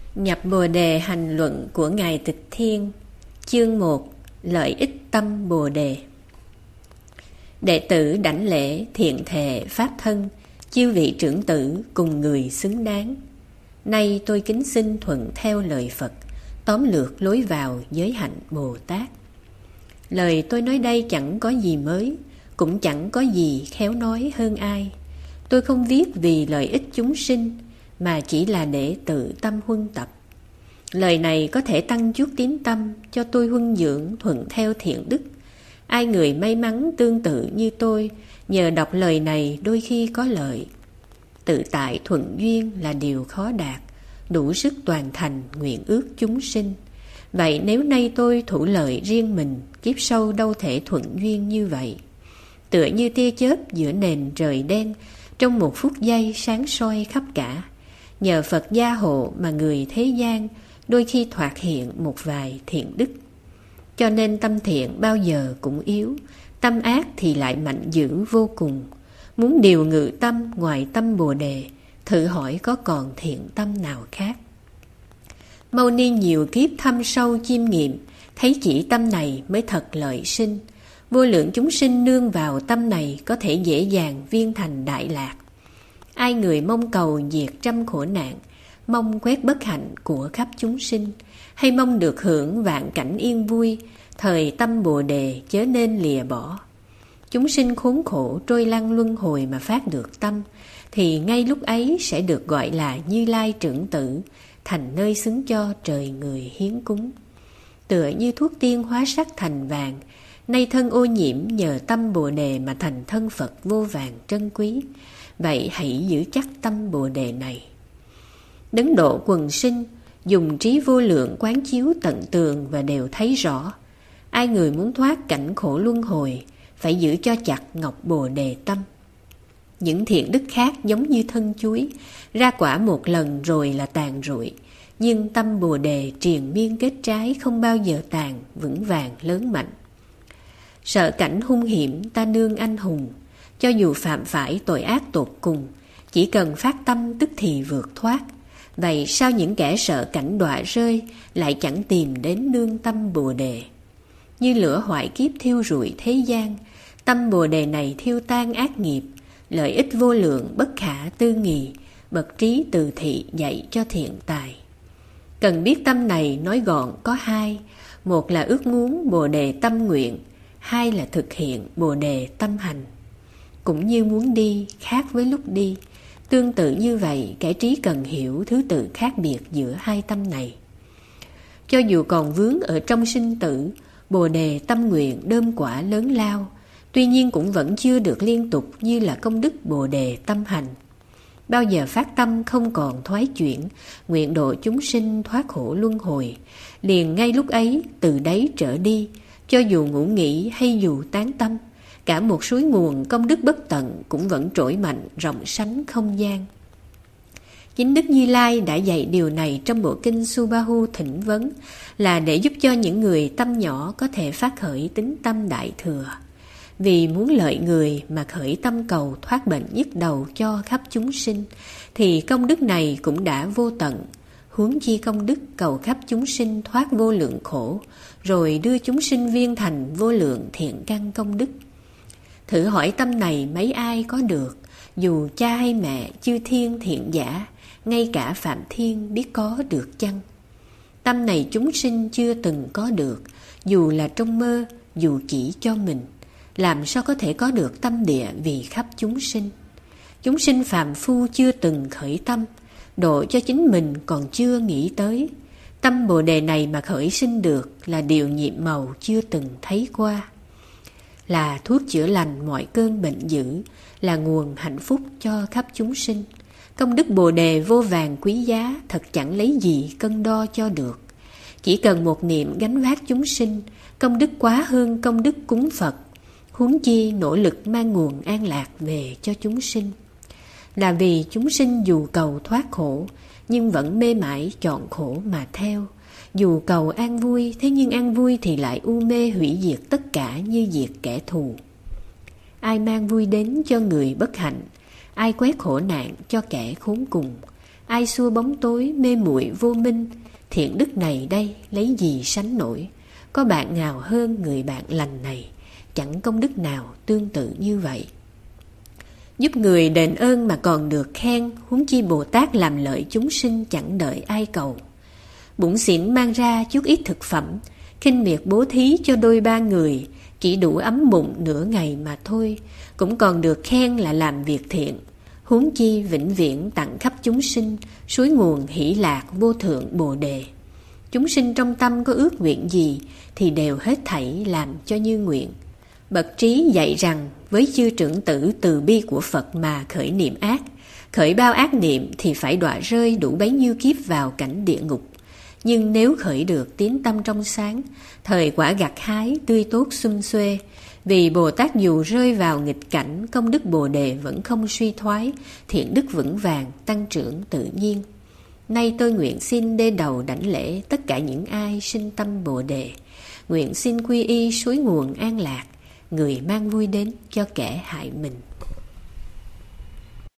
Nhập Bồ Đề hành luận của Ngài Tịch Thiên. Chương 1. Lợi ích tâm Bồ Đề. Đệ tử đảnh lễ thiện thệ pháp thân, chư vị trưởng tử cùng người xứng đáng. Nay tôi kính xin thuận theo lời Phật, tóm lược lối vào giới hạnh Bồ Tát. Lời tôi nói đây chẳng có gì mới, cũng chẳng có gì khéo nói hơn ai. Tôi không viết vì lợi ích chúng sinh, mà chỉ là để tự tâm huân tập. Lời này có thể tăng chút tín tâm cho tôi huân dưỡng thuận theo thiện đức. Ai người may mắn tương tự như tôi, nhờ đọc lời này đôi khi có lợi. Tự tại thuận duyên là điều khó đạt, đủ sức toàn thành nguyện ước chúng sinh. Vậy nếu nay tôi thủ lợi riêng mình, kiếp sau đâu thể thuận duyên như vậy. Tựa như tia chớp giữa nền trời đen, trong một phút giây sáng soi khắp cả. Nhờ Phật gia hộ mà người thế gian đôi khi thoạt hiện một vài thiện đức. Cho nên tâm thiện bao giờ cũng yếu, tâm ác thì lại mạnh dữ vô cùng. Muốn điều ngự tâm ngoài tâm Bồ Đề, thử hỏi có còn thiện tâm nào khác. Mâu ni nhiều kiếp thâm sâu chiêm nghiệm, thấy chỉ tâm này mới thật lợi sinh. Vô lượng chúng sinh nương vào tâm này có thể dễ dàng viên thành đại lạc. Ai người mong cầu diệt trăm khổ nạn, mong quét bất hạnh của khắp chúng sinh, hay mong được hưởng vạn cảnh yên vui, thời tâm Bồ Đề chớ nên lìa bỏ. Chúng sinh khốn khổ trôi lăn luân hồi mà phát được tâm, thì ngay lúc ấy sẽ được gọi là Như Lai trưởng tử, thành nơi xứng cho trời người hiến cúng. Tựa như thuốc tiên hóa sắc thành vàng, nay thân ô nhiễm nhờ tâm Bồ Đề mà thành thân Phật vô vàng trân quý. Vậy hãy giữ chắc tâm Bồ Đề này. Đấng độ quần sinh, dùng trí vô lượng quán chiếu tận tường và đều thấy rõ. Ai người muốn thoát cảnh khổ luân hồi, phải giữ cho chặt ngọc Bồ Đề tâm. Những thiện đức khác giống như thân chuối, ra quả một lần rồi là tàn rụi. Nhưng tâm Bồ Đề triền miên kết trái, không bao giờ tàn, vững vàng lớn mạnh. Sợ cảnh hung hiểm ta nương anh hùng, cho dù phạm phải tội ác tột cùng, chỉ cần phát tâm tức thì vượt thoát. Vậy sao những kẻ sợ cảnh đọa rơi lại chẳng tìm đến nương tâm Bồ Đề? Như lửa hoại kiếp thiêu rụi thế gian, tâm Bồ Đề này thiêu tan ác nghiệp, lợi ích vô lượng bất khả tư nghì, bậc trí từ thị dạy cho thiện tài. Cần biết tâm này nói gọn có hai, một là ước muốn Bồ Đề tâm nguyện, hai là thực hiện Bồ Đề tâm hành. Cũng như muốn đi khác với lúc đi, tương tự như vậy kẻ trí cần hiểu thứ tự khác biệt giữa hai tâm này. Cho dù còn vướng ở trong sinh tử, Bồ Đề tâm nguyện đơm quả lớn lao, tuy nhiên cũng vẫn chưa được liên tục như là công đức Bồ Đề tâm hành. Bao giờ phát tâm không còn thoái chuyển, nguyện độ chúng sinh thoát khổ luân hồi, liền ngay lúc ấy từ đấy trở đi, cho dù ngủ nghỉ hay dù tán tâm, cả một suối nguồn công đức bất tận cũng vẫn trỗi mạnh rộng sánh không gian. Chính Đức Như Lai đã dạy điều này trong bộ kinh Subahu Thỉnh Vấn, là để giúp cho những người tâm nhỏ có thể phát khởi tín tâm đại thừa. Vì muốn lợi người mà khởi tâm cầu thoát bệnh nhức đầu cho khắp chúng sinh, thì công đức này cũng đã vô tận. Huống chi công đức cầu khắp chúng sinh thoát vô lượng khổ, rồi đưa chúng sinh viên thành vô lượng thiện căn công đức. Thử hỏi tâm này mấy ai có được, dù cha hay mẹ, chư thiên thiện giả, ngay cả Phạm Thiên biết có được chăng? Tâm này chúng sinh chưa từng có được, dù là trong mơ, dù chỉ cho mình. Làm sao có thể có được tâm địa vì khắp chúng sinh? Chúng sinh phàm phu chưa từng khởi tâm, độ cho chính mình còn chưa nghĩ tới. Tâm Bồ Đề này mà khởi sinh được là điều nhiệm màu chưa từng thấy qua. Là thuốc chữa lành mọi cơn bệnh dữ, là nguồn hạnh phúc cho khắp chúng sinh. Công đức Bồ Đề vô vàng quý giá, thật chẳng lấy gì cân đo cho được. Chỉ cần một niệm gánh vác chúng sinh, công đức quá hơn công đức cúng Phật. Huống chi nỗ lực mang nguồn an lạc về cho chúng sinh. Là vì chúng sinh dù cầu thoát khổ, nhưng vẫn mê mải chọn khổ mà theo. Dù cầu an vui, thế nhưng an vui thì lại u mê hủy diệt tất cả như diệt kẻ thù. Ai mang vui đến cho người bất hạnh, ai quét khổ nạn cho kẻ khốn cùng, ai xua bóng tối mê muội vô minh. Thiện đức này đây lấy gì sánh nổi, có bạn nào hơn người bạn lành này, chẳng công đức nào tương tự như vậy. Giúp người đền ơn mà còn được khen, huống chi Bồ Tát làm lợi chúng sinh chẳng đợi ai cầu. Bủn xỉn mang ra chút ít thực phẩm, khinh miệt bố thí cho đôi ba người, chỉ đủ ấm bụng nửa ngày mà thôi, cũng còn được khen là làm việc thiện. Huống chi vĩnh viễn tặng khắp chúng sinh, suối nguồn hỷ lạc vô thượng Bồ Đề. Chúng sinh trong tâm có ước nguyện gì thì đều hết thảy làm cho như nguyện. Bậc trí dạy rằng với chư trưởng tử từ bi của Phật mà khởi niệm ác, khởi bao ác niệm thì phải đọa rơi đủ bấy nhiêu kiếp vào cảnh địa ngục. Nhưng nếu khởi được tín tâm trong sáng, thời quả gặt hái tươi tốt sum xuê. Vì Bồ Tát dù rơi vào nghịch cảnh, công đức Bồ Đề vẫn không suy thoái, thiện đức vững vàng, tăng trưởng tự nhiên. Nay tôi nguyện xin đê đầu đảnh lễ tất cả những ai sinh tâm Bồ Đề. Nguyện xin quy y suối nguồn an lạc, người mang vui đến cho kẻ hại mình.